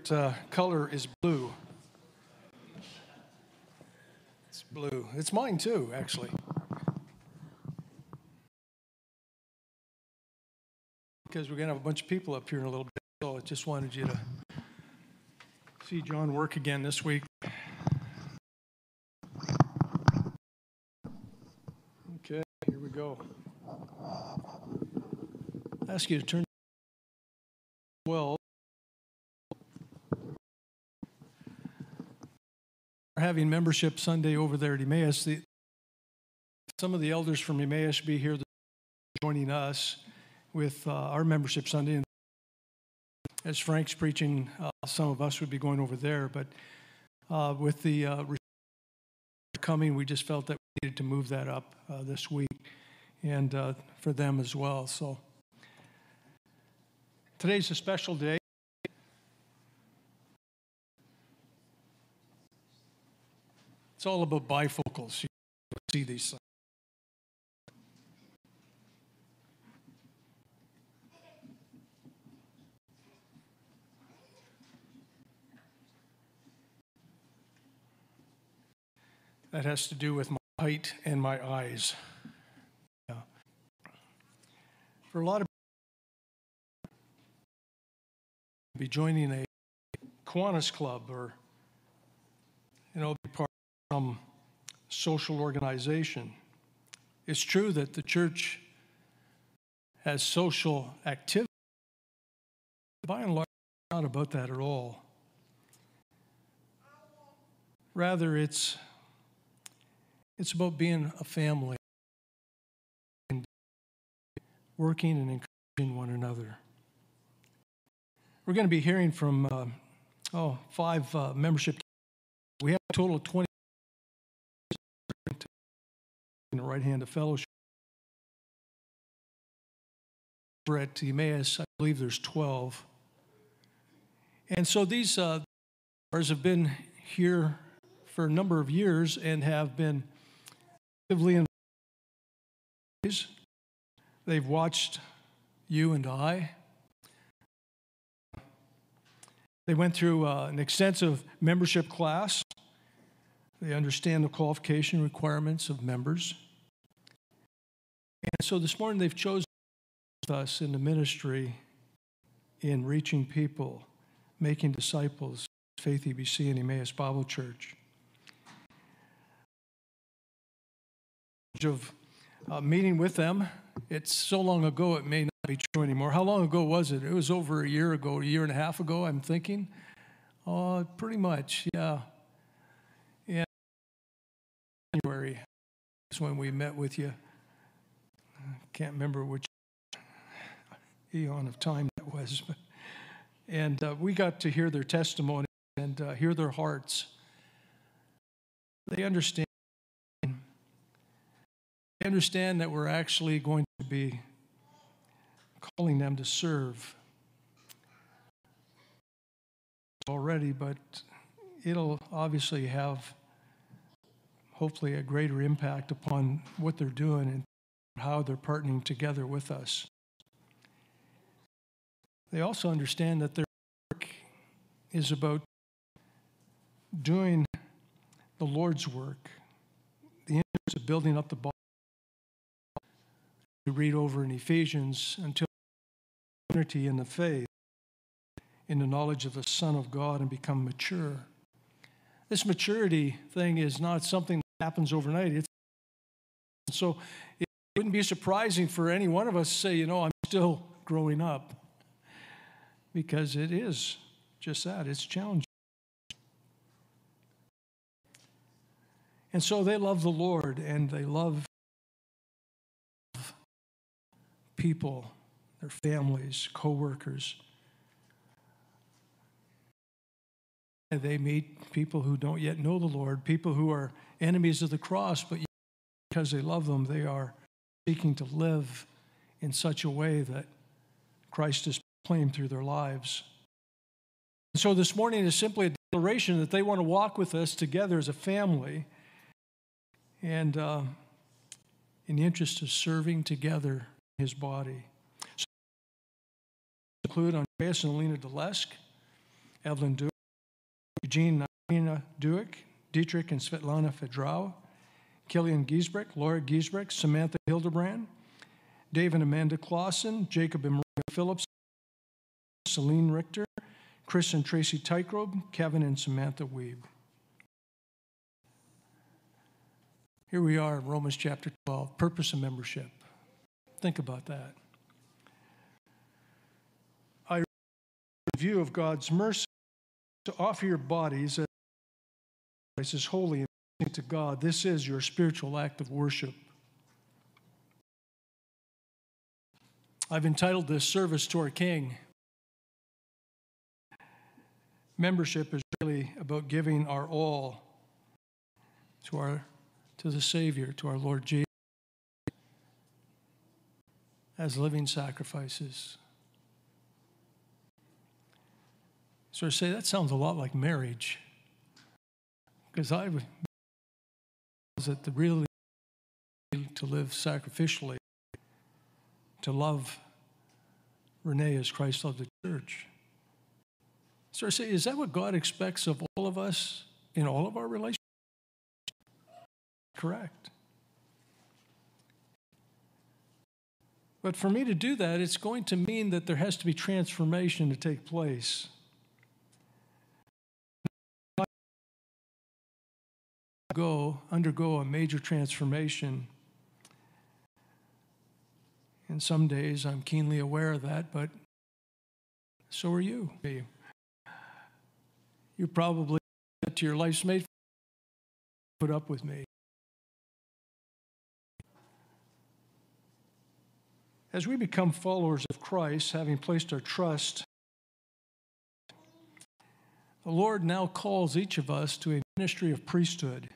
Color is blue. It's blue. It's mine too, actually. Because we're going to have a bunch of people up here in a little bit, so I just wanted you to see John work again this week. Okay, here we go. I ask you to turn 12. We're having membership Sunday over there at Emmaus. Some of the elders from Emmaus be here joining us with our membership Sunday. And as Frank's preaching, some of us would be going over there. But with the coming, we just felt that we needed to move that up this week and for them as well. So today's a special day. It's all about bifocals. You see these things. That has to do with my height and my eyes. Yeah. For a lot of people, be joining a Kiwanis club or, be part of some social organization. It's true that the church has social activity. By and large, it's not about that at all. Rather, it's about being a family and working and encouraging one another. We're going to be hearing from 5 membership. We have a total of 20 in the right hand of fellowship. We're at Emmaus, I believe there's 12. And so these have been here for a number of years and have been actively involved. They've watched you and I. They went through an extensive membership class. They understand the qualification requirements of members. And so this morning they've chosen us in the ministry in reaching people, making disciples, Faith EBC and Emmaus Bible Church. Of meeting with them. It's so long ago it may not be true anymore. How long ago was it? It was over a year ago, a year and a half ago, I'm thinking. Pretty much, yeah. And January is when we met with you. I can't remember which eon of time that was. And we got to hear their testimony and hear their hearts. They understand that we're actually going to be calling them to serve already, but it'll obviously have hopefully a greater impact upon what they're doing and how they're partnering together with us. They also understand that their work is about doing the Lord's work, the interest of building up the body. We read over in Ephesians until unity in the faith, in the knowledge of the Son of God, and become mature. This maturity thing is not something that happens overnight. So it wouldn't be surprising for any one of us to say, I'm still growing up, because it is just that. It's challenging. And so they love the Lord, and they love people, their families, co-workers. And they meet people who don't yet know the Lord, people who are enemies of the cross, but because they love them, they are seeking to live in such a way that Christ is proclaimed through their lives. And so this morning is simply a declaration that they want to walk with us together as a family and in the interest of serving together His body. So include Andreas and Alina Delesk Evelyn Duick, Eugene and Irina Duick, Dietrich and Svetlana Fedrau, Killian Giesbrecht, Laura Giesbrecht, Samantha Hildebrand, Dave and Amanda Clausen, Jacob and Maria Phillips, Celine Richter, Chris and Tracy Tykrop, Kevin and Samantha Weeb. Here we are in Romans chapter 12, purpose of membership. Think about that. I view of God's mercy to offer your bodies as holy and pleasing to God. This is your spiritual act of worship. I've entitled this Service to Our King. Membership is really about giving our all to the Savior, to our Lord Jesus, as living sacrifices. So I say that sounds a lot like marriage, because I would that the really to live sacrificially, to love Renee as Christ loved the church. So I say, is that what God expects of all of us in all of our relationships? Correct. But for me to do that, it's going to mean that there has to be transformation to take place. Undergo a major transformation. And some days I'm keenly aware of that, but so are you. You probably said to your life's mate, put up with me. As we become followers of Christ, having placed our trust, the Lord now calls each of us to a ministry of priesthood.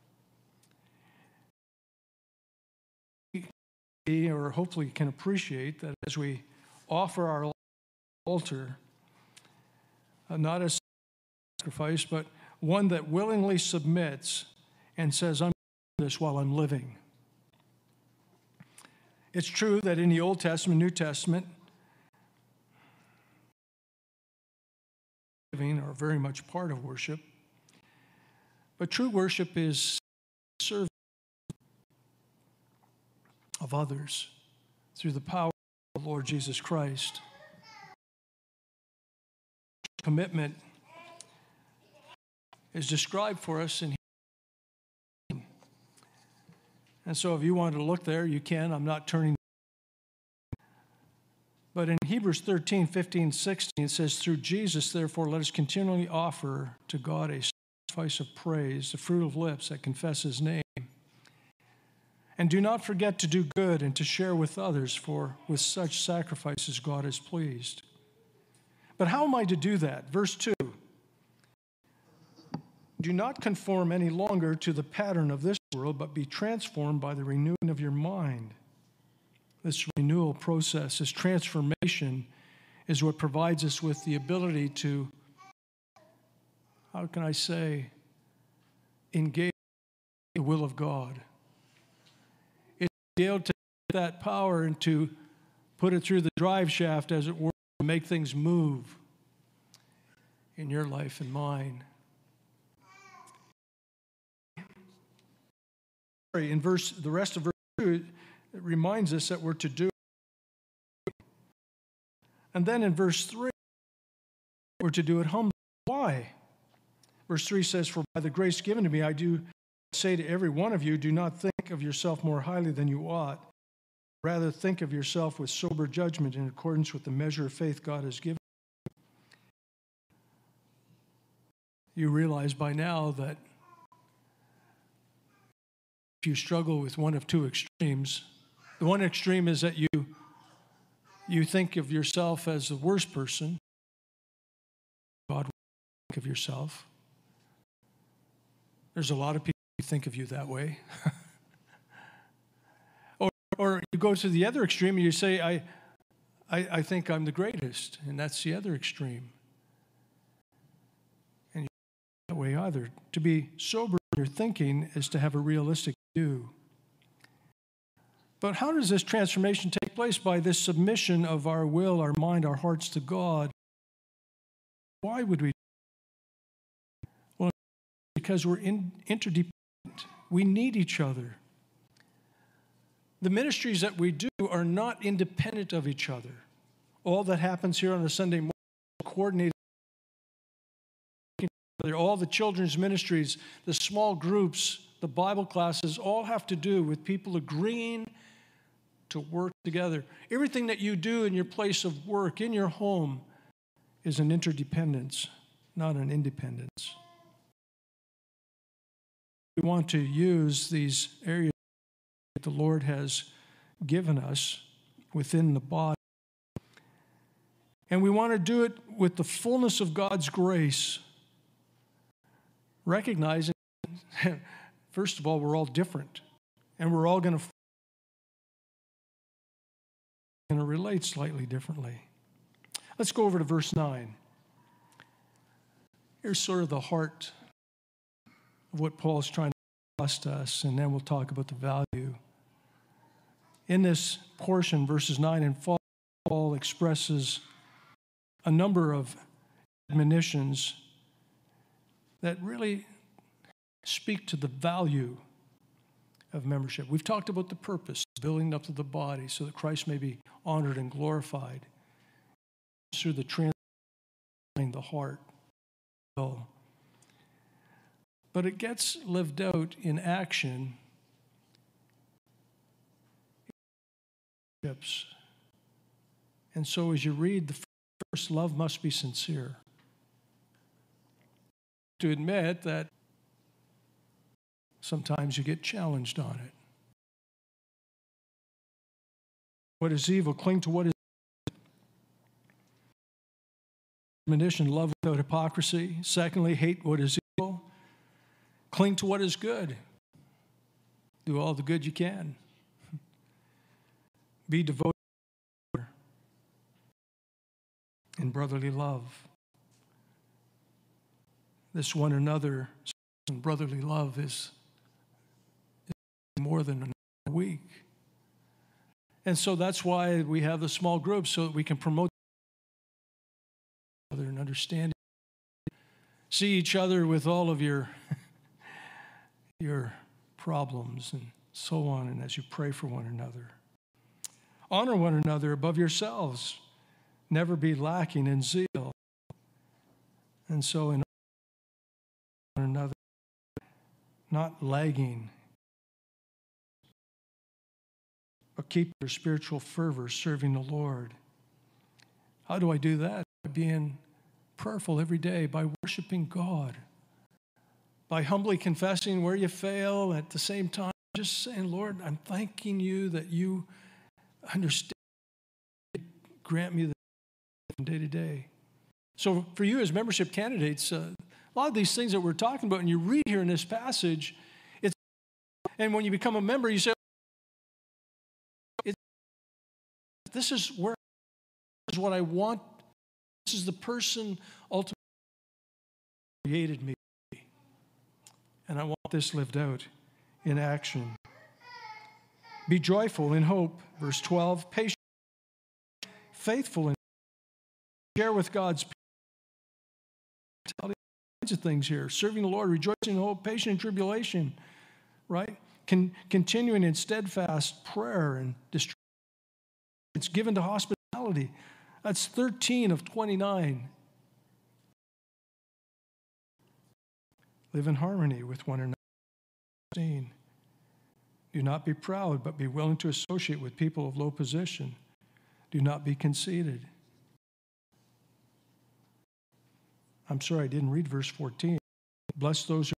Or hopefully can appreciate that as we offer our altar, not as sacrifice, but one that willingly submits and says, I'm doing this while I'm living. It's true that in the Old Testament, New Testament, giving are very much part of worship. But true worship is serving of others through the power of the Lord Jesus Christ. Commitment is described for us in Hebrews. And so if you want to look there, you can. I'm not turning. But in Hebrews 13, 15, 16, it says, through Jesus, therefore, let us continually offer to God a sacrifice of praise, the fruit of lips that confess his name. And do not forget to do good and to share with others, for with such sacrifices God is pleased. But how am I to do that? Verse 2. Do not conform any longer to the pattern of this world, but be transformed by the renewing of your mind. This renewal process, this transformation, is what provides us with the ability to, how can I say, engage the will of God. It's to be able to take that power and to put it through the drive shaft, as it were, to make things move in your life and mine. In the rest of verse 2, it reminds us that we're to do it. And then in verse 3, we're to do it humbly. Why? Verse 3 says, for by the grace given to me, I do say to every one of you, do not think of yourself more highly than you ought. Rather, think of yourself with sober judgment in accordance with the measure of faith God has given. You realize by now that if you struggle with one of two extremes, the one extreme is that you think of yourself as the worst person. God will think of yourself. There's a lot of people who think of you that way. Or you go to the other extreme and you say, I think I'm the greatest, and that's the other extreme. And you don't that way either. To be sober in your thinking is to have a realistic view. But how does this transformation take place? By this submission of our will, our mind, our hearts to God. Why would we because we're interdependent. We need each other. The ministries that we do are not independent of each other. All that happens here on a Sunday morning is coordinated. All the children's ministries, the small groups, the Bible classes, all have to do with people agreeing to work together. Everything that you do in your place of work, in your home, is an interdependence, not an independence. We want to use these areas that the Lord has given us within the body. And we want to do it with the fullness of God's grace, recognizing, first of all, we're all different, and we're all going to relate slightly differently. Let's go over to verse 9. Here's sort of the heart of what Paul's trying to express to us, and then we'll talk about the value. In this portion, verses 9 and 4, Paul expresses a number of admonitions that really speak to the value of membership. We've talked about the purpose, building up to the body so that Christ may be honored and glorified through the transforming the heart. But it gets lived out in action. And so as you read the first, love must be sincere. To admit that sometimes you get challenged on it. What is evil? Cling to what is admonition, love without hypocrisy. Secondly, hate what is evil. Cling to what is good. Do all the good you can. Be devoted in brotherly love. This one another and brotherly love is more than a week. And so that's why we have the small groups, so that we can promote each other and understand, see each other with all of your problems and so on, and as you pray for one another. Honor one another above yourselves. Never be lacking in zeal. And so in one another, not lagging, but keep your spiritual fervor serving the Lord. How do I do that? By being prayerful every day, by worshiping God, by humbly confessing where you fail, at the same time just saying, Lord, I'm thanking you that you understand, grant me the from day to day. So for you as membership candidates, a lot of these things that we're talking about, and you read here in this passage, and when you become a member, you say, this is where, this is what I want. This is the person ultimately created me. And I want this lived out in action. Be joyful in hope, verse 12. Patient, faithful in share with God's people. All kinds of things here. Serving the Lord, rejoicing in hope, patient in tribulation, right? Continuing in steadfast prayer and distress. It's given to hospitality. That's 13 of 29. Live in harmony with one another. Do not be proud, but be willing to associate with people of low position. Do not be conceited. I'm sorry, I didn't read verse 14. Bless those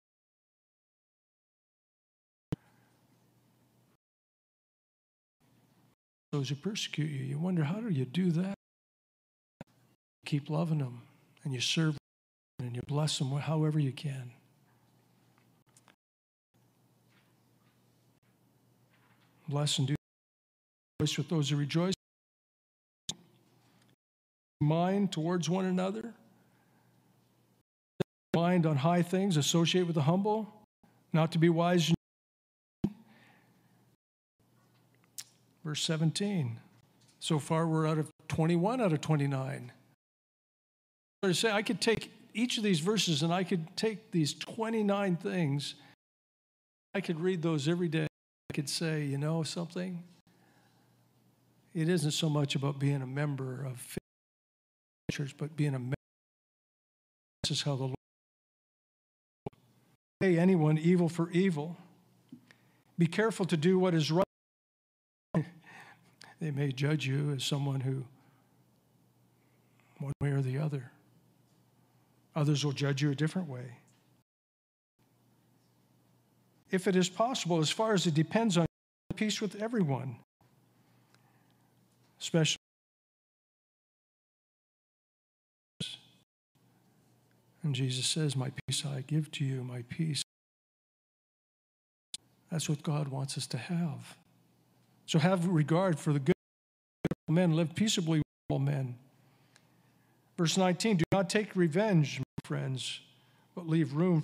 who persecute you. You wonder, how do you do that? Keep loving them, and you serve them, and you bless them however you can. Bless and do rejoice with those who rejoice. Mind towards one another. Mind on high things. Associate with the humble. Not to be wise. Verse 17. So far we're out of 21 out of 29. I say I could take each of these verses, and I could take these 29 things, I could read those every day. I could say, you know something? It isn't so much about being a member of church, but being a member. This is how the Lord pay anyone evil for evil. Be careful to do what is right. They may judge you as someone who, one way or the other. Others will judge you a different way. If it is possible, as far as it depends on you, peace with everyone, especially. And Jesus says, my peace I give to you, my peace. That's what God wants us to have. So have regard for the good of men, live peaceably with all men. Verse 19, do not take revenge, my friends, but leave room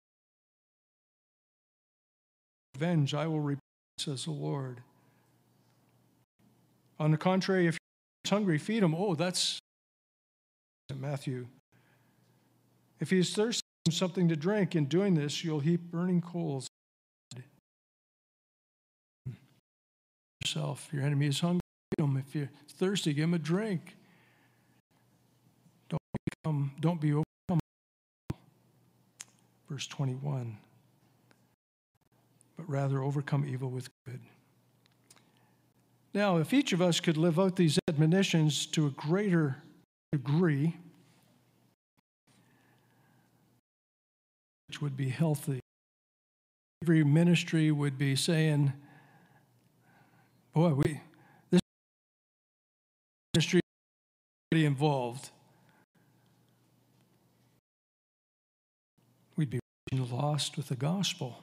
for revenge. I will repay, says the Lord. On the contrary, if you're hungry, feed him. Oh, that's Matthew. If he is thirsty, give him something to drink. In doing this, you'll heap burning coals. Yourself. If your enemy is hungry, feed him. If you're thirsty, give him a drink. Don't be overcome. Verse 21. But rather overcome evil with good. Now, if each of us could live out these admonitions to a greater degree, which would be healthy. Every ministry would be saying, boy, this ministry is already involved. We'd be lost with the gospel.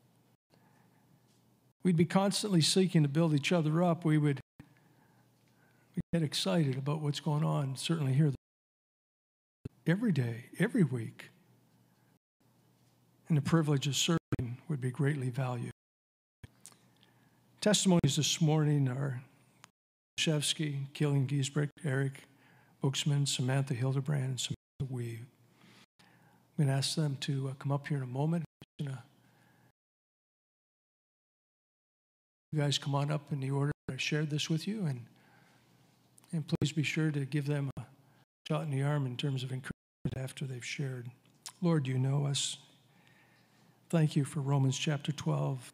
We'd be constantly seeking to build each other up. We would get excited about what's going on, certainly here every day, every week. And the privilege of serving would be greatly valued. Testimonies this morning are Shevsky, Killian Giesbrecht, Eric Buxman, Samantha Hildebrand, and Samantha Weave. I'm going to ask them to come up here in a moment. You guys come on up in the order I shared this with you, and please be sure to give them a shot in the arm in terms of encouragement after they've shared. Lord, you know us. Thank you for Romans chapter 12.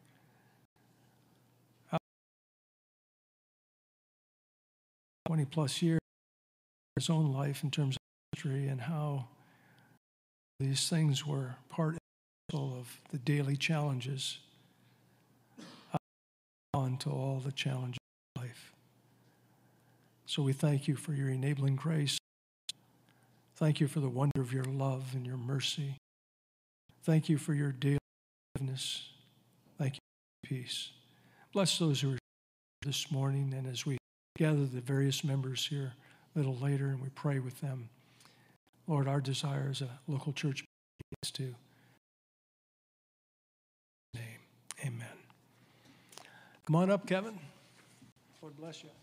20-plus years of his own life in terms of history and how these things were part of the daily challenges on to all the challenges of life. So we thank you for your enabling grace. Thank you for the wonder of your love and your mercy. Thank you for your daily forgiveness. Thank you for peace. Bless those who are here this morning, and as we gather the various members here a little later and we pray with them, Lord, our desire as a local church is to name. Amen. Come on up, Kevin. Lord bless you.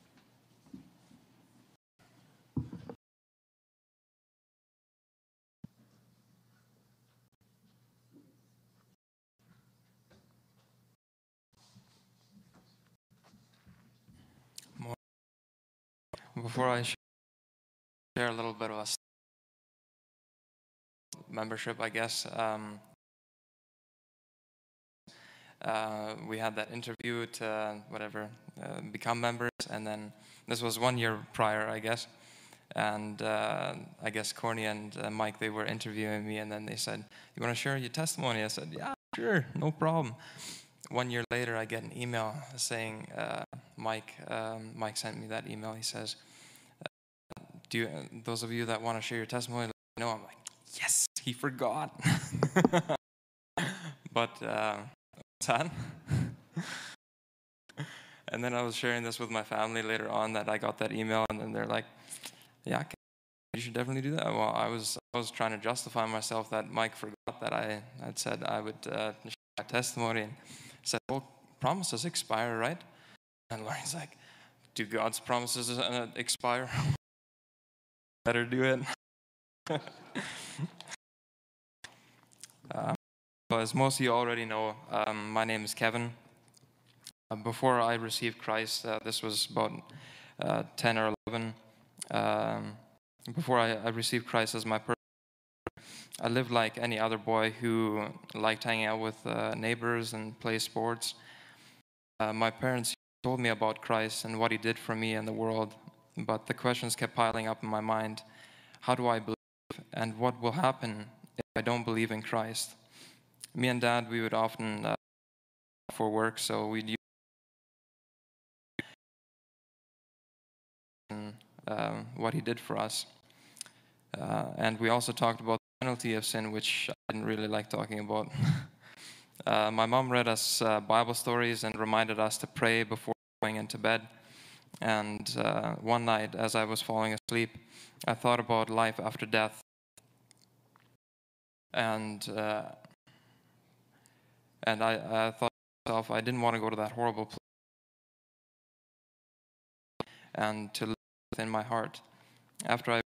Before I share a little bit of a membership, I guess, we had that interview to become members, and then this was 1 year prior, I guess, and I guess Corny and Mike, they were interviewing me, and then they said, you want to share your testimony? I said, yeah, sure, no problem. 1 year later, I get an email saying, Mike sent me that email. He says, those of you that want to share your testimony, let me know. I'm like, yes, he forgot. But sad. And then I was sharing this with my family later on that I got that email, and then they're like, yeah, you should definitely do that. Well, I was trying to justify myself that Mike forgot that I had said I would share my testimony, and said, well, promises expire, right? And Lauren's like, do God's promises expire? Better do it. So as most of you already know, my name is Kevin. Before I received Christ, this was about 10 or 11. Before I received Christ as my person, I lived like any other boy who liked hanging out with neighbors and play sports. My parents told me about Christ and what he did for me and the world, but the questions kept piling up in my mind. How do I believe, and what will happen if I don't believe in Christ? Me and Dad, we would often for work, so we'd use what he did for us. And we also talked about the penalty of sin, which I didn't really like talking about. My mom read us Bible stories and reminded us to pray before going into bed. And one night, as I was falling asleep, I thought about life after death. And I thought to myself, I didn't want to go to that horrible place and to live within my heart. After I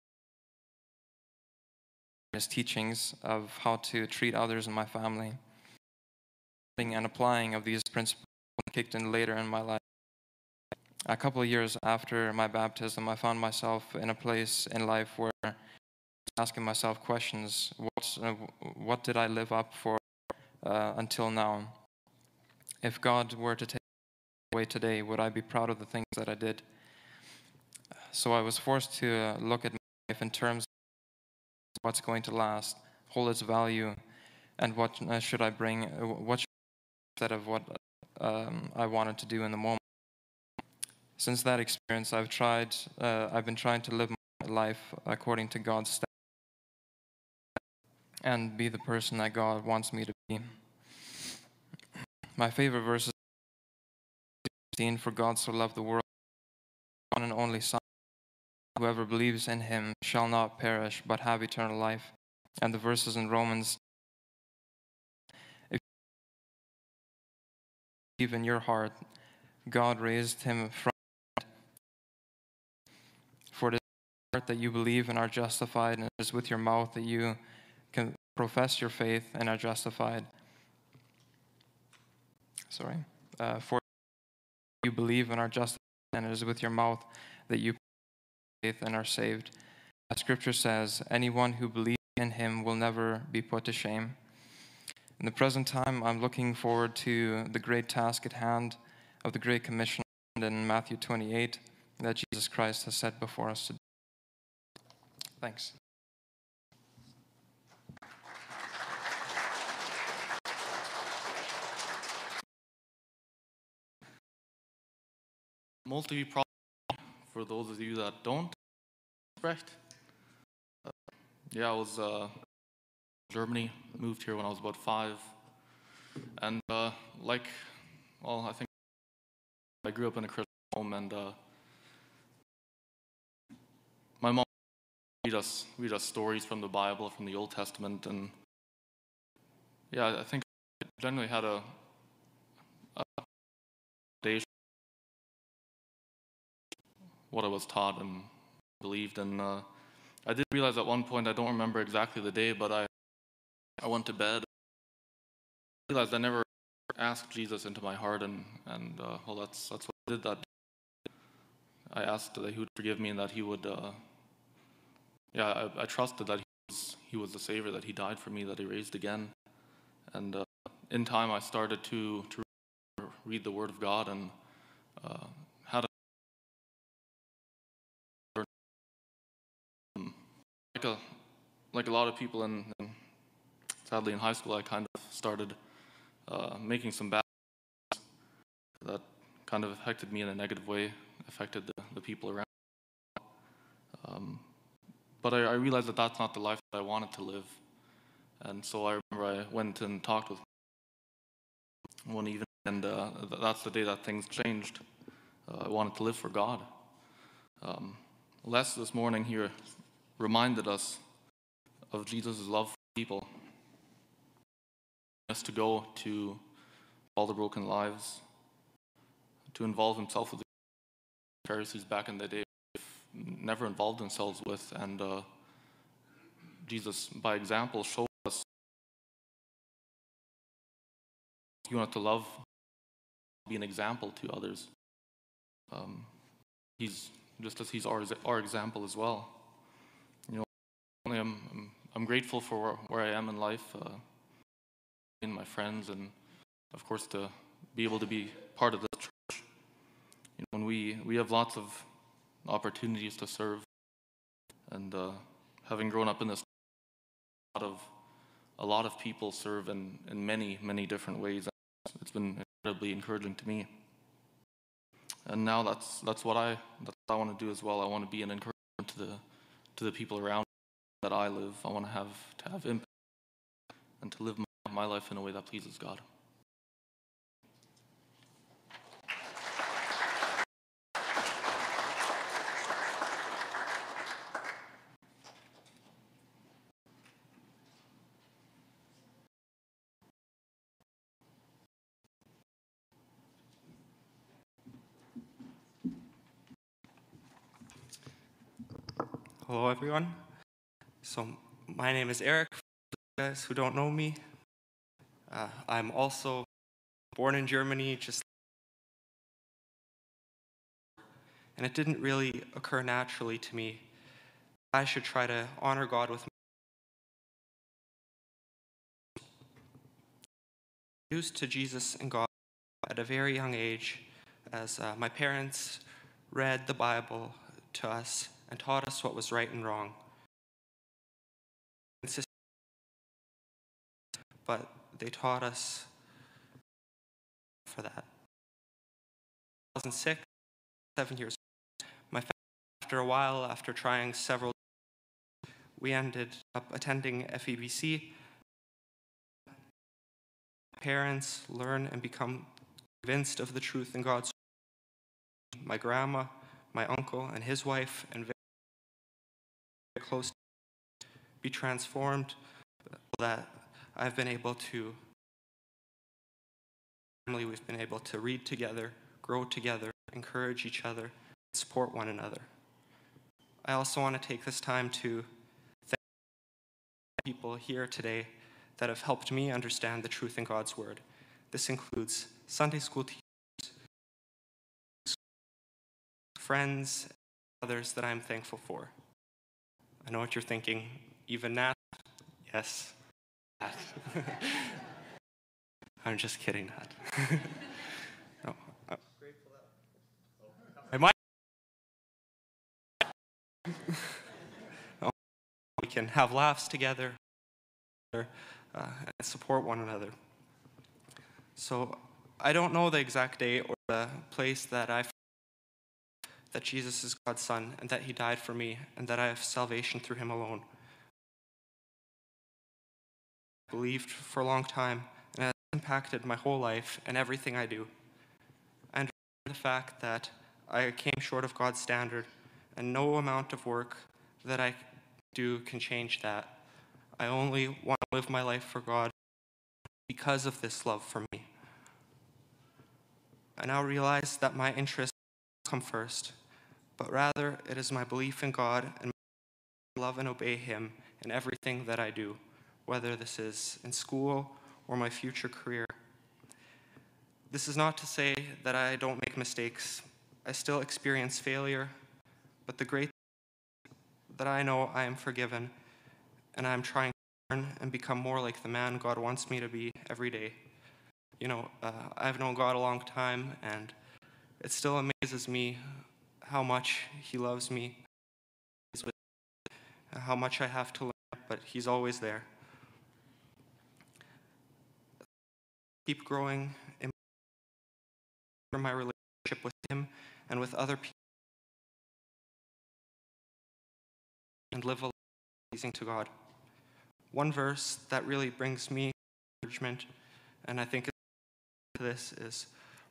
his teachings of how to treat others in my family, and applying of these principles kicked in later in my life. A couple of years after my baptism, I found myself in a place in life where I was asking myself questions. What did I live up for until now? If God were to take away today, would I be proud of the things that I did? So I was forced to look at my life in terms of what's going to last, hold its value, and what should I bring, what should I instead of what I wanted to do in the moment. Since that experience, I've been trying to live my life according to God's standards and be the person that God wants me to be. My favorite verse is 16, for God so loved the world, one and only Son, whoever believes in him shall not perish, but have eternal life. And the verses in Romans, if you believe in your heart, God raised him from the dead. For it is with your heart that you believe and are justified, and it is with your mouth that you can profess your faith and are justified. For you believe and are justified, and it is with your mouth that you faith and are saved. As Scripture says, anyone who believes in him will never be put to shame. In the present time, I'm looking forward to the great task at hand of the Great Commission in Matthew 28 that Jesus Christ has set before us today. Thanks. Most of you probably, for those of you that don't, Brecht. I was Germany, moved here when I was about 5. And I think I grew up in a Christian home, and my mom read us stories from the Bible, from the Old Testament, and I think I generally had a foundation what I was taught and believed. And I did realize at one point, I don't remember exactly the day, but I went to bed. I realized I never asked Jesus into my heart, and that's what I did that day. I asked that he would forgive me and that he would, I trusted that he was the Savior, that he died for me, that he raised again. And in time, I started to read the Word of God and had like a lot of people sadly in high school, I kind of started making some bad that kind of affected me in a negative way, affected the people around. But I realized that that's not the life that I wanted to live. And so I remember I went and talked with one evening, and that's the day that things changed. I wanted to live for God. Les this morning here reminded us of Jesus' love for people, us to go to all the broken lives, to involve himself with the Pharisees back in the day, never involved themselves with, and Jesus, by example, showed us He wanted to love, be an example to others. He's just as he's our example as well. You know, I'm grateful for where I am in life, in my friends, and of course to be able to be part of this church. You know, when we have lots of opportunities to serve, and having grown up in this, a lot of people serve in many different ways. It's been incredibly encouraging to me. And now that's what I want to do as well. I want to be an encouragement to the people around that I live. I want to have impact and to live my life in a way that pleases God. Hello, everyone. So my name is Eric, for you guys who don't know me. I'm also born in Germany, and it didn't really occur naturally to me. I should try to honor God with introduced to Jesus and God at a very young age, as my parents read the Bible to us and taught us what was right and wrong. But they taught us for that. 2006, 7 years old, my family, after a while, after trying several, we ended up attending FEBC. Parents learn and become convinced of the truth in God's word. My grandma, my uncle, and his wife, and very close, be transformed, that I've been able to, we've been able to read together, grow together, encourage each other, support one another. I also want to take this time to thank people here today that have helped me understand the truth in God's Word. This includes Sunday school teachers, friends, and others that I'm thankful for. I know what you're thinking, even Nat? Yes. Nat. I'm just kidding, Nat. No, I might. No, we can have laughs together, and support one another. So I don't know the exact day or the place that Jesus is God's Son and that he died for me and that I have salvation through him alone. I believed for a long time and it has impacted my whole life and everything I do. I understand the fact that I came short of God's standard and no amount of work that I do can change that. I only want to live my life for God because of this love for me. I now realize that my interests come first, but rather it is my belief in God and my love and obey him in everything that I do, whether this is in school or my future career. This is not to say that I don't make mistakes. I still experience failure, but the great thing that I know I am forgiven, and I am trying to learn and become more like the man God wants me to be every day. You know, I've known God a long time, and it still amazes me how much he loves me, how much I have to learn, but he's always there. Keep growing in my relationship with him and with other people, and live a life pleasing to God. One verse that really brings me encouragement, and I think this is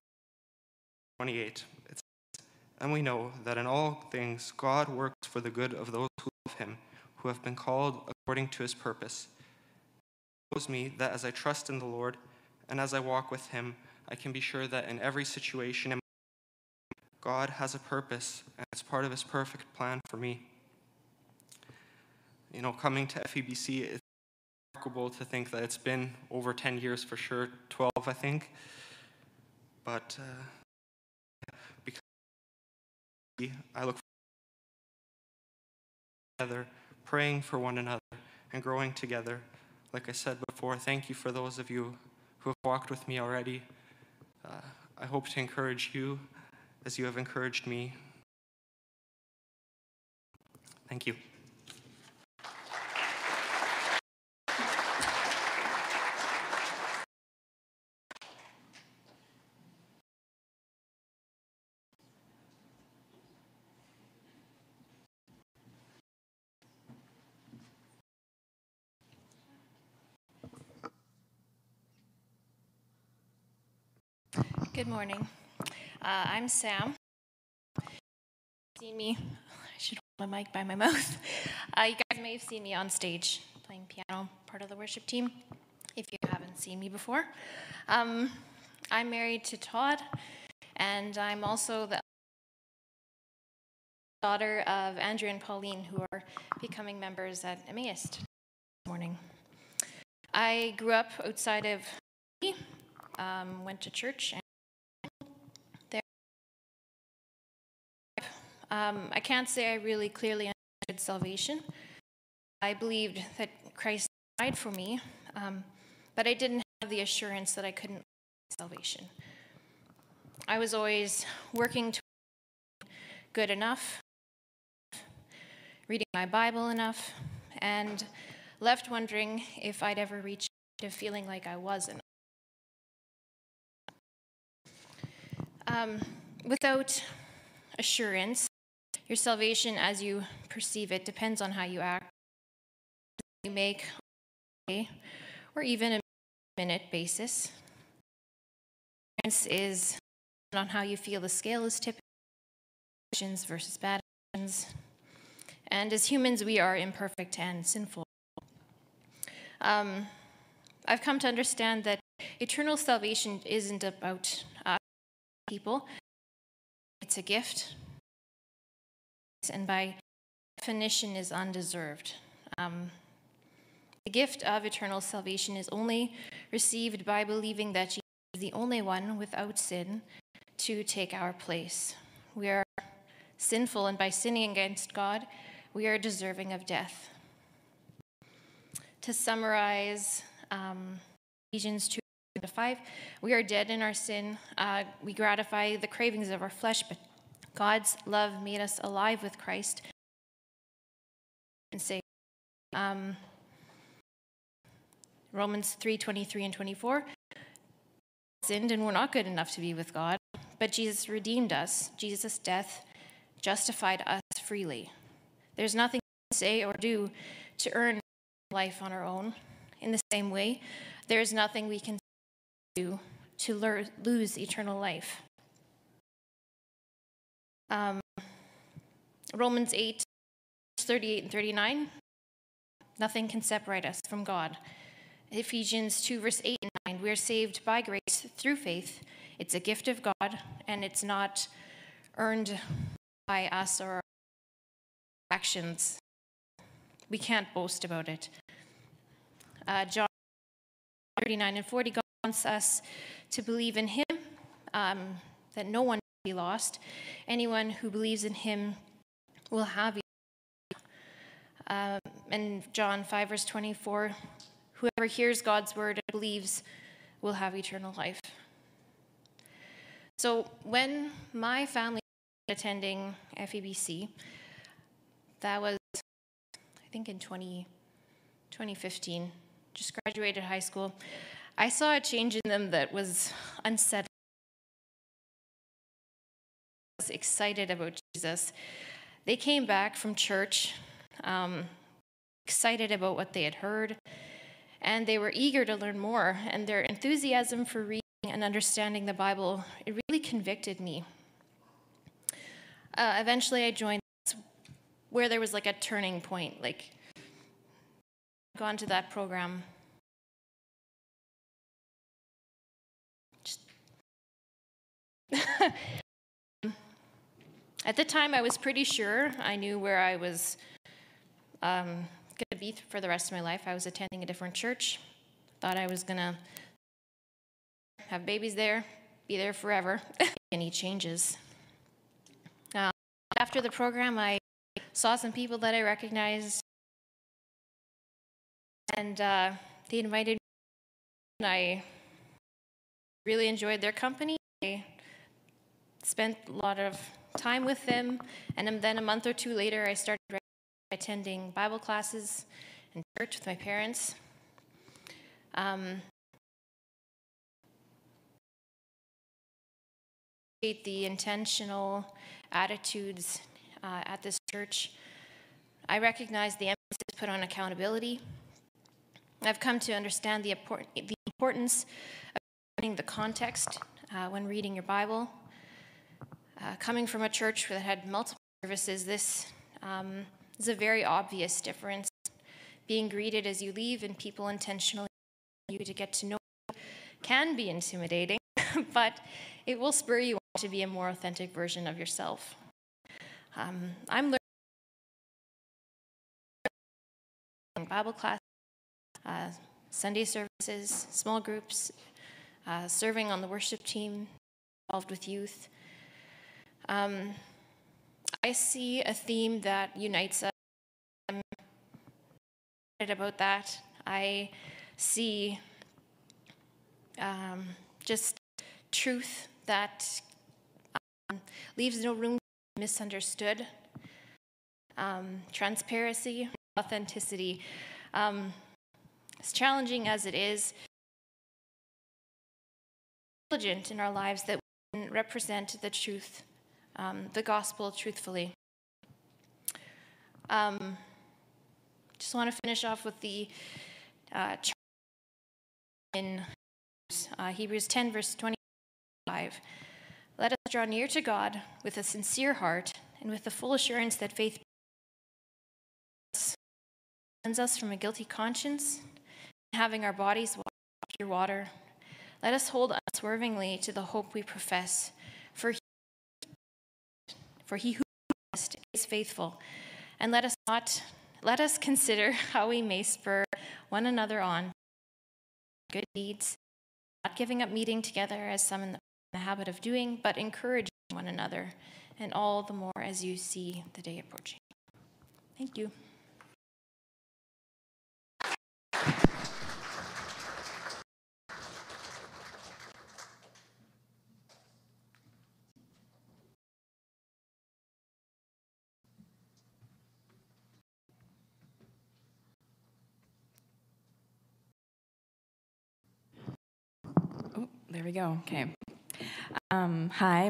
28. It says, "And we know that in all things God works for the good of those who love him, who have been called according to his purpose." It shows me that as I trust in the Lord and as I walk with him, I can be sure that in every situation, God has a purpose, and it's part of his perfect plan for me. You know, coming to FEBC, it's remarkable to think that it's been over 10 years for sure, 12, I think. But because I look together, praying for one another, and growing together. Like I said before, thank you for those of you who have walked with me already. I hope to encourage you as you have encouraged me. Thank you. Good morning. I'm Sam. Seen me. I should hold my mic by my mouth. You guys may have seen me on stage playing piano, part of the worship team, if you haven't seen me before. I'm married to Todd, and I'm also the daughter of Andrew and Pauline, who are becoming members at Emmaus this morning. I grew up outside of went to church. I can't say I really clearly understood salvation. I believed that Christ died for me, but I didn't have the assurance that I couldn't salvation. I was always working to be good enough, reading my Bible enough, and left wondering if I'd ever reach to feeling like I wasn't. Without assurance, your salvation as you perceive it depends on how you act, you make, or even a minute basis. Assurance is on how you feel the scale is tipping, actions versus bad actions. And as humans, we are imperfect and sinful. I've come to understand that eternal salvation isn't about people. It's a gift, and by definition is undeserved. The gift of eternal salvation is only received by believing that Jesus is the only one without sin to take our place. We are sinful, and by sinning against God, we are deserving of death. To summarize, Ephesians 2:5, we are dead in our sin. We gratify the cravings of our flesh, but God's love made us alive with Christ. And say, Romans 3:23 and 24, sinned and we're not good enough to be with God, but Jesus redeemed us. Jesus' death justified us freely. There's nothing we can say or do to earn life on our own. In the same way, there's nothing we can do to lose eternal life. Romans 8:38 and 39, nothing can separate us from God. Ephesians 2, verse 8 and 9, we are saved by grace through faith. It's a gift of God, and it's not earned by us or our actions. We can't boast about it. John 39 and 40, God wants us to believe in him, that no one will be lost. Anyone who believes in him will have eternal life. And John 5, verse 24, whoever hears God's word and believes will have eternal life. So when my family was attending FEBC, that was, I think, in 2015, just graduated high school, I saw a change in them that was unsettling. I was excited about Jesus. They came back from church, excited about what they had heard, and they were eager to learn more, and their enthusiasm for reading and understanding the Bible, it really convicted me. Eventually I joined where there was like a turning point, like gone to that program. At the time, I was pretty sure I knew where I was going to be for the rest of my life. I was attending a different church. Thought I was going to have babies there, be there forever. Any changes. After the program, I saw some people that I recognized, and they invited me, and I really enjoyed their company. I spent a lot of time with them, and then a month or two later, I started attending Bible classes and church with my parents. The intentional attitudes at this church. I recognize the emphasis put on accountability. I've come to understand the importance of understanding the context when reading your Bible. Coming from a church that had multiple services, this is a very obvious difference. Being greeted as you leave and people intentionally you to get to know you can be intimidating, but it will spur you on to be a more authentic version of yourself. I'm learning Bible class, Sunday services, small groups, serving on the worship team, involved with youth. I see a theme that unites us. I'm excited about that. I see just truth that leaves no room to be misunderstood. Transparency, authenticity. As challenging as it is, diligent in our lives that we can represent the truth, the gospel truthfully. Just want to finish off with the in Hebrews 10, verse 25. Let us draw near to God with a sincere heart and with the full assurance that faith cleanses us from a guilty conscience, and having our bodies washed with pure water. Let us hold unswervingly to the hope we profess, for he who promised is faithful. And let us consider how we may spur one another on good deeds, not giving up meeting together as some in the habit of doing, but encouraging one another, and all the more as you see the day approaching. Thank you. Oh, there we go. Okay. Hi.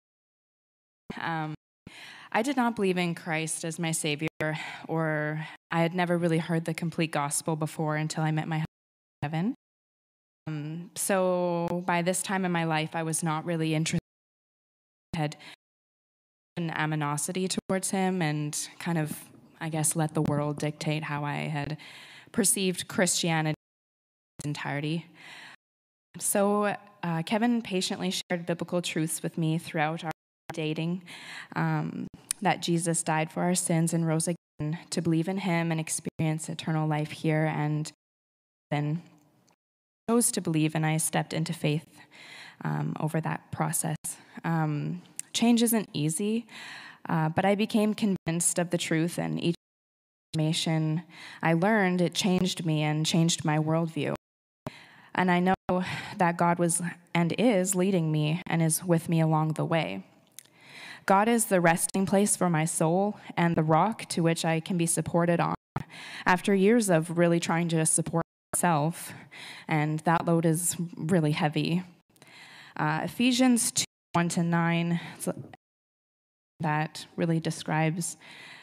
I did not believe in Christ as my Savior, or I had never really heard the complete gospel before until I met my husband, Kevin. So by this time in my life, I was not really interested. I had an animosity towards him and kind of, I guess, let the world dictate how I had perceived Christianity in its entirety. So Kevin patiently shared biblical truths with me throughout our dating, that Jesus died for our sins and rose again, to believe in him and experience eternal life here, and then chose to believe, and I stepped into faith over that process. Change isn't easy, but I became convinced of the truth, and each information I learned, it changed me and changed my worldview. And I know that God was and is leading me and is with me along the way. God is the resting place for my soul and the rock to which I can be supported on. After years of really trying to support myself, and that load is really heavy. Ephesians 2, 1-9, that really describes,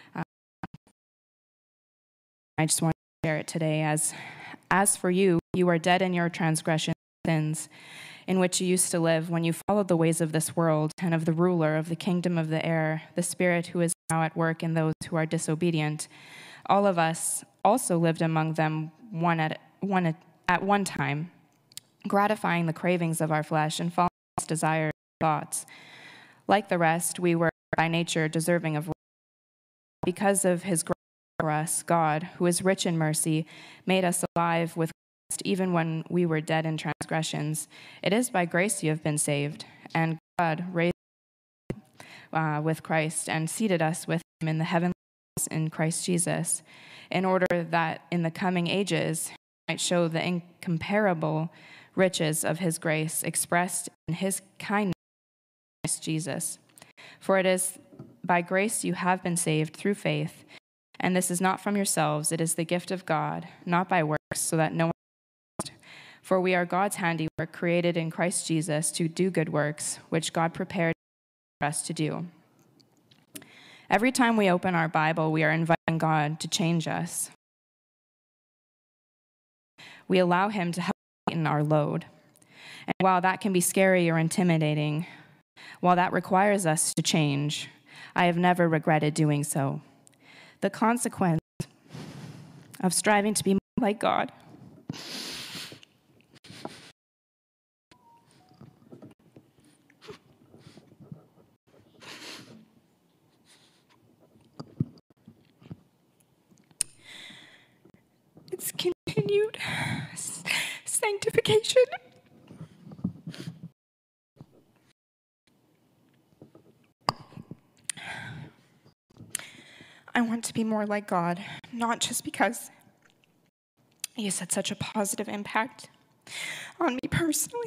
I just want to share it today. As for you, you are dead in your transgressions and sins, in which you used to live when you followed the ways of this world and of the ruler of the kingdom of the air, the spirit who is now at work in those who are disobedient. All of us also lived among them at one time, gratifying the cravings of our flesh and following its desires and thoughts. Like the rest, we were by nature deserving of wrath. Because of his great for us, God, who is rich in mercy, made us alive with Christ even when we were dead in transgressions. It is by grace you have been saved, and God raised with Christ and seated us with him in the heavenly realms in Christ Jesus, in order that in the coming ages he might show the incomparable riches of his grace expressed in his kindness in Christ Jesus. For it is by grace you have been saved through faith, and this is not from yourselves, it is the gift of God, not by works, so that no one can boast. For we are God's handiwork, created in Christ Jesus to do good works, which God prepared for us to do. Every time we open our Bible, we are inviting God to change us. We allow him to help lighten our load. And while that can be scary or intimidating, while that requires us to change, I have never regretted doing so. The consequence of striving to be more like God it's continued sanctification. I want to be more like God, not just because he has had such a positive impact on me personally,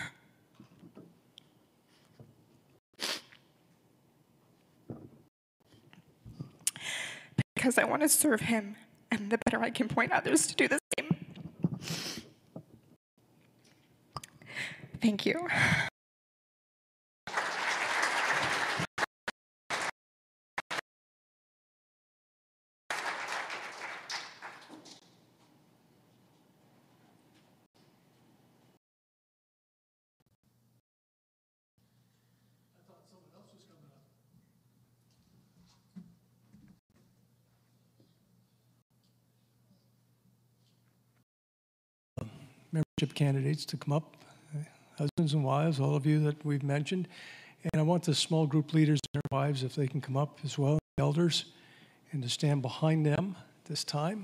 but because I want to serve him, and the better I can point others to do the same. Thank you. Membership candidates to come up, husbands and wives, all of you that we've mentioned. And I want the small group leaders and their wives, if they can come up as well, elders, and to stand behind them this time.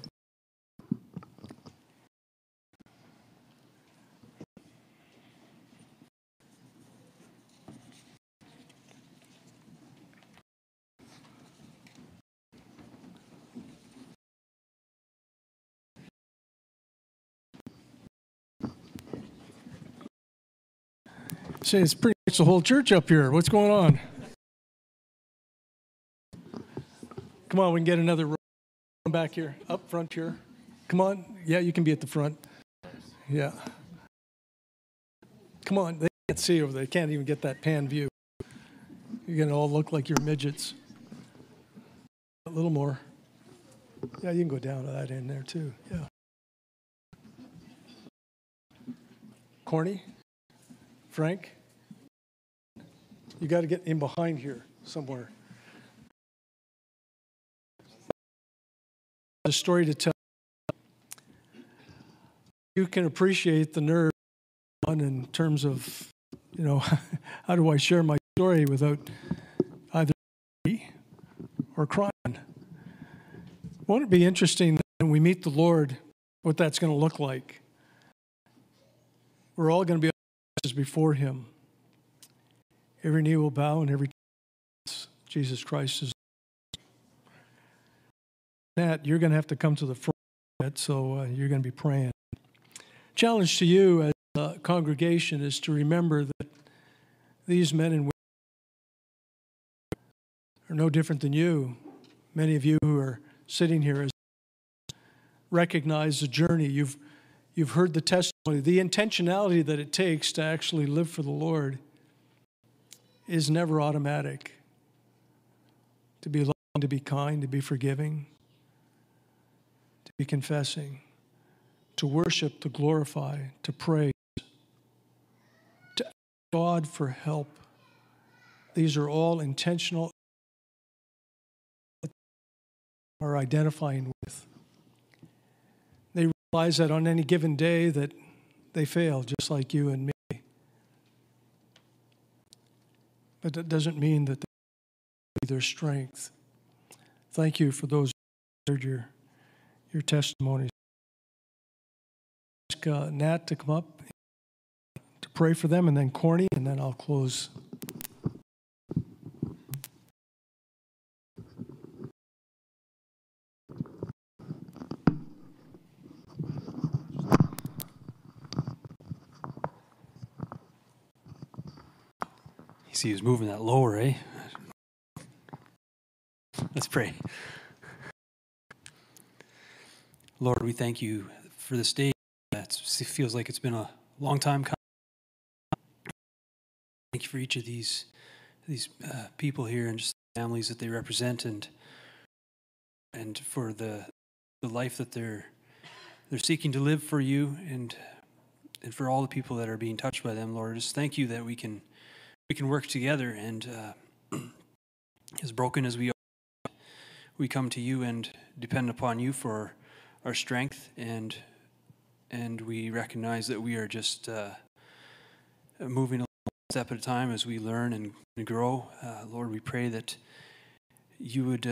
Say, it's pretty much the whole church up here. What's going on? Come on, we can get another row back here, up front here. Come on. Yeah, you can be at the front. Yeah. Come on. They can't see over there. They can't even get that pan view. You're going to all look like you're midgets. A little more. Yeah, you can go down to that end there too. Yeah. Corny? Frank? You got to get in behind here somewhere. A story to tell. You can appreciate the nerve in terms of, you know, how do I share my story without either or crying? Won't it be interesting when we meet the Lord, what that's going to look like? We're all going to be before him. Every knee will bow and every Jesus Christ is. That you're going to have to come to the front, so you're going to be praying. Challenge to you as a congregation is to remember that these men and women are no different than you. Many of you who are sitting here recognize the journey. You've heard the testimony. The intentionality that it takes to actually live for the Lord is never automatic. To be loving, to be kind, to be forgiving, to be confessing, to worship, to glorify, to praise, to ask God for help. These are all intentional are identifying with. They realize that on any given day that they fail, just like you and me. But that doesn't mean that they their strength. Thank you for those heard your testimonies. Ask Nat to come up to pray for them, and then Corny, and then I'll close. You see, he was moving that lower, eh? Let's pray. Lord, we thank you for this day. It feels like it's been a long time coming. Thank you for each of these people here and just the families that they represent, and for the life that they're seeking to live for you, and for all the people that are being touched by them, Lord. Just thank you that we can work together, and as broken as we are, we come to you and depend upon you for our strength, and we recognize that we are just moving a step at a time as we learn and grow. Lord, we pray that you would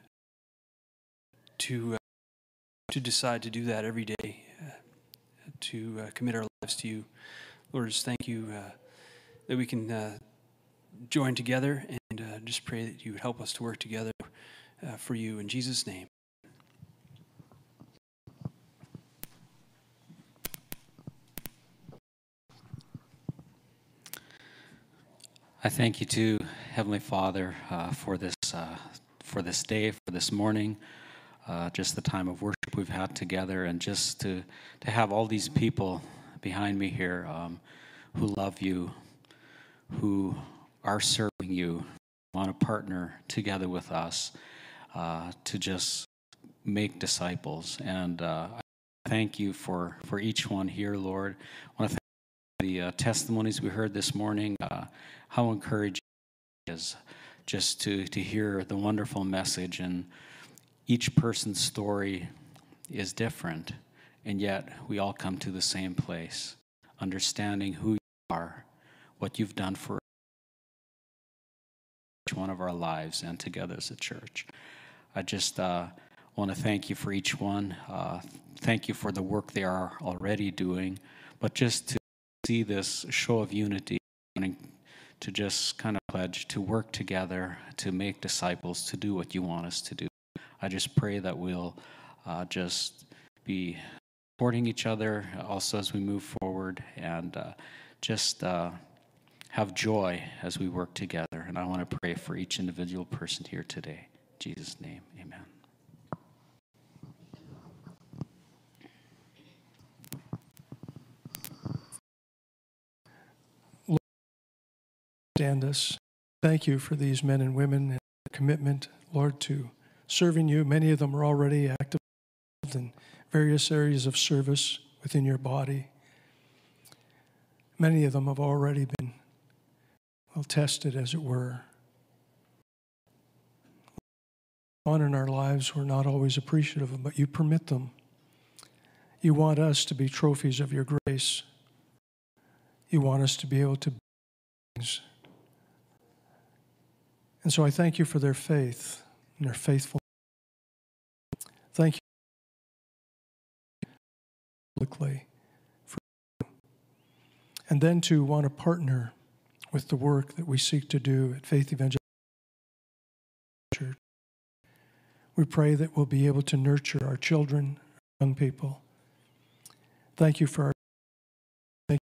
to decide to do that every day, to commit our lives to you. Lord, just thank you that we can join together, and just pray that you would help us to work together for you. In Jesus' name. I thank you too, Heavenly Father, for this day, for this morning, just the time of worship we've had together, and just to have all these people behind me here who love you, who are serving you, want to partner together with us to just make disciples. And I thank you for each one here, Lord. I want to thank you for the testimonies we heard this morning, how encouraging it is just to hear the wonderful message. And each person's story is different, and yet we all come to the same place, understanding who you are, what you've done for each one of our lives and together as a church. I just want to thank you for each one. Thank you for the work they are already doing, but just to see this show of unity, to just kind of pledge to work together, to make disciples, to do what you want us to do. I just pray that we'll just be supporting each other also as we move forward, and just have joy as we work together. And I want to pray for each individual person here today. In Jesus' name, amen. Lord, stand us. Thank you for these men and women and their commitment, Lord, to serving you. Many of them are already active in various areas of service within your body. Many of them have already been well tested, as it were. On in our lives, we're not always appreciative of, but you permit them. You want us to be trophies of your grace. You want us to be able to be things. And so I thank you for their faith and their faithfulness. Thank you publicly for you. And then to want to partner with the work that we seek to do at Faith Evangelical Church. We pray that we'll be able to nurture our children, young people. Thank you for our thank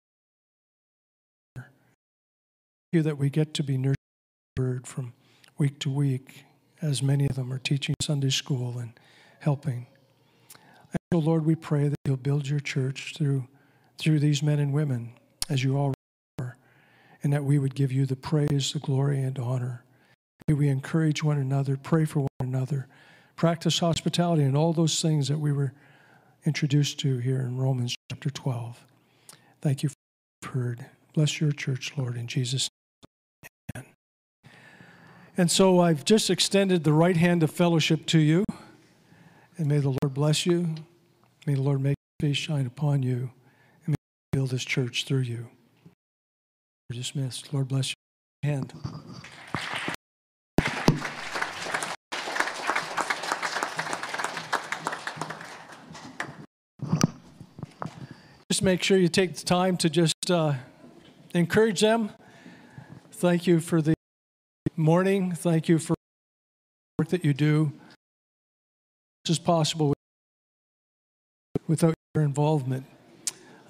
you that we get to be nurtured from week to week, as many of them are teaching Sunday school and helping. And so, Lord, we pray that you'll build your church through these men and women, as you all are, and that we would give you the praise, the glory, and honor. May we encourage one another, pray for one another, practice hospitality, and all those things that we were introduced to here in Romans chapter 12. Thank you for what you've heard. Bless your church, Lord, in Jesus' name. Amen. And so I've just extended the right hand of fellowship to you, and may the Lord bless you. May the Lord make his face shine upon you, and may he build his church through you. You're dismissed. Lord bless you. Hand. make sure you take the time to just encourage them. Thank you for the morning. Thank you for the work that you do. This is possible without your involvement.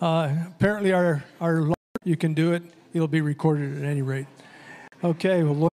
Apparently, our you can do it. It'll be recorded at any rate. Okay. Well, Lord